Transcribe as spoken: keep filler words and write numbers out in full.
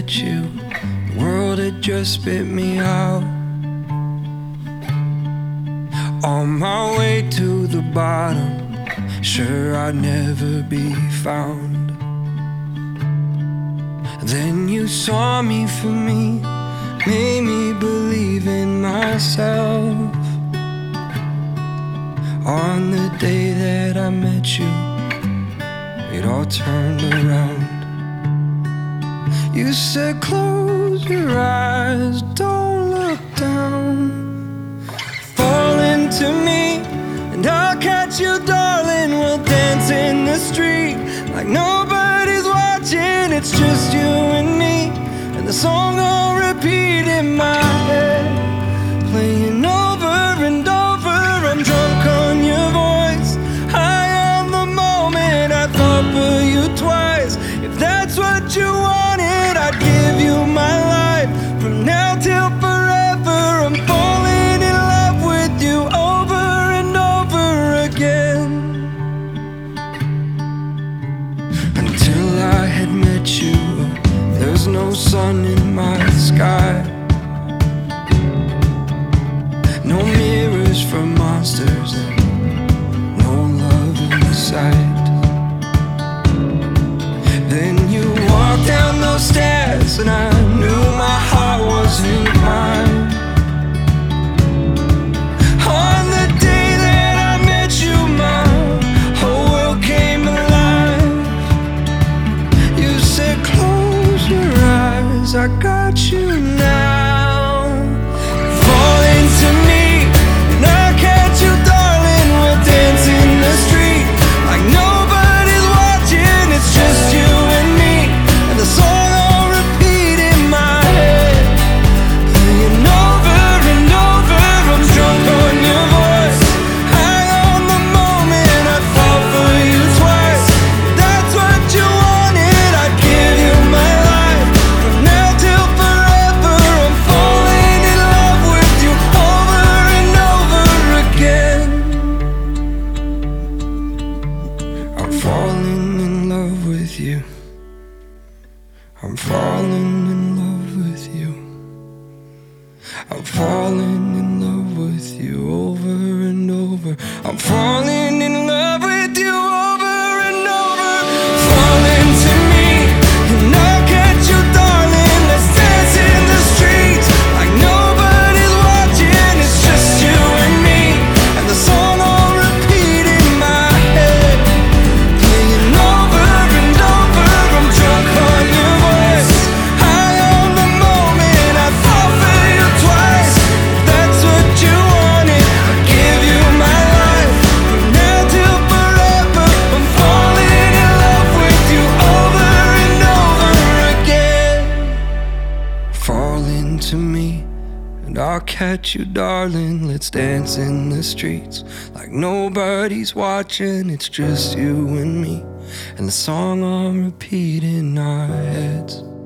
met you, the world had just spit me out. On my way to the bottom, sure I'd never be found. Then you saw me for me, made me believe in myself. On the day that I met you, it all turned around. You said close your eyes, don't look down. Fall into me and I'll catch you, darling. We'll dance in the street like nobody's watching. It's just you and me, and the song will repeat in my head, playing over and over. I'm drunk on your voice, high on the moment. I thought for you twice. If that's what you wanted, I'd give you my life from now till forever. I'm falling in love with you over and over again. Until I had met you, there's no sun in my sky, no mirrors for monsters, and no love in sight. Then you walked down those stairs and I knew my heart wasn't mine. On the day that I met you, my whole world came alive. You said close your eyes, I got you now. Fall into me and I'll catch you, darling. We'll dance in the street like nobody's watching. It's just you and me, and the song will repeat in my head, playing over and over. I'm drunk on your voice, high on the moment. I fall for you twice. If that's what you wanted, I'd give you my life from now till forever. I'm falling in love with you over and over again. I'm falling in love with you. I'm falling in love with you. I'm falling in love with you over and over. I'm falling in love with you over and over. Fall into me and I'll catch you, darling. Let's dance in the streets like nobody's watching. It's just you and me, and the song will repeat in my head, playing over and over. I'm drunk on your voice, high on the moment. I fall for you twice. If that's what you wanted, I'd give you my life from now till forever. I'm falling in love with you over and over again. Fall into me and I'll catch you, darling. Let's dance in the streets like nobody's watching. It's just you and me, and the song on repeat in our heads.